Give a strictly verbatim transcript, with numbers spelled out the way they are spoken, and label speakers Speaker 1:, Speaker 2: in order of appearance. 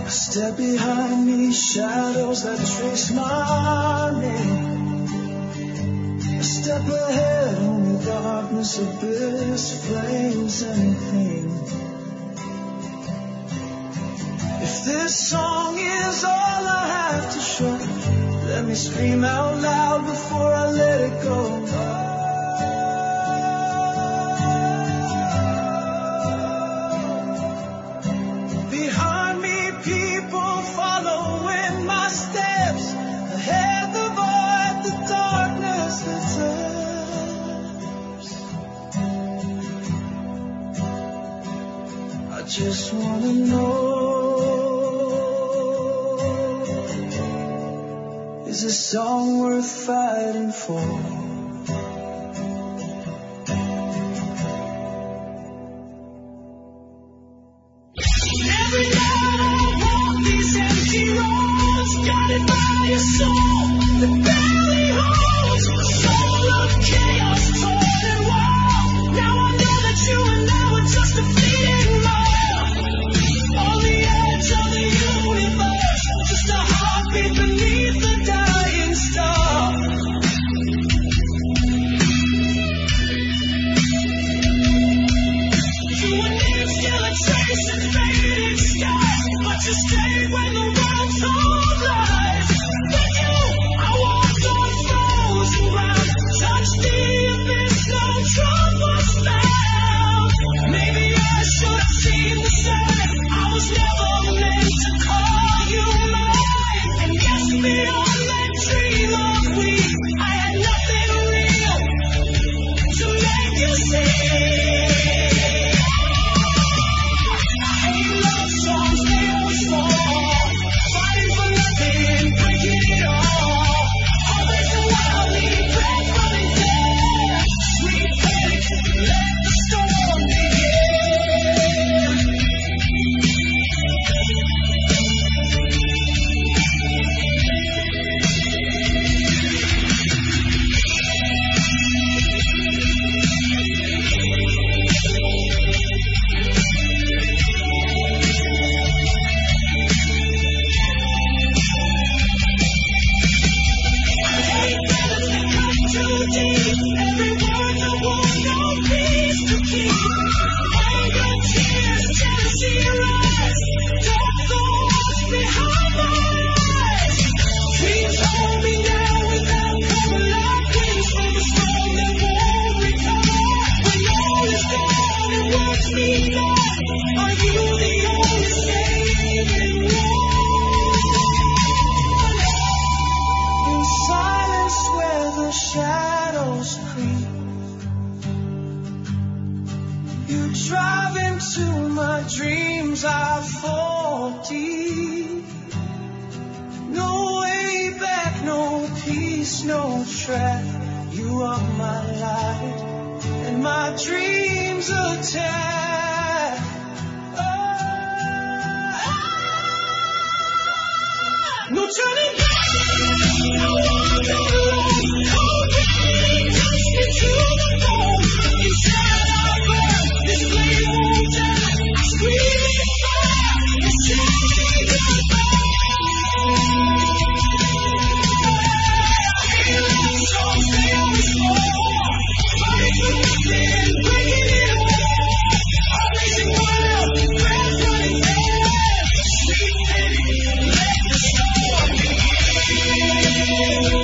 Speaker 1: Step behind me, shadows that trace my name. A step ahead, only darkness, abyss, flames, anything. If this song is all I have to show, let me scream out loud before I let it go. Just wanna know, is this song worth fighting for? Every night I walk these empty roads, guided by your soul that barely holds a soul of chaos, torn and wild. Now I know that you and I were just a fleeting moment. Just a heartbeat beneath the dying star. You and me are still a trace of fading skies, but you stayed when the world told lies. With you, I walked on frozen ground, touched the abyss, no trouble found. Maybe I should have seen the sign. I was never meant to call you mine. And yes, beyond that dream of we, I had nothing real to make you see. I hate love songs, they always fall, fighting for nothing, breaking it all. Always a wildly breath running clear. Sweet faith, let the storm begin. Let the storm begin.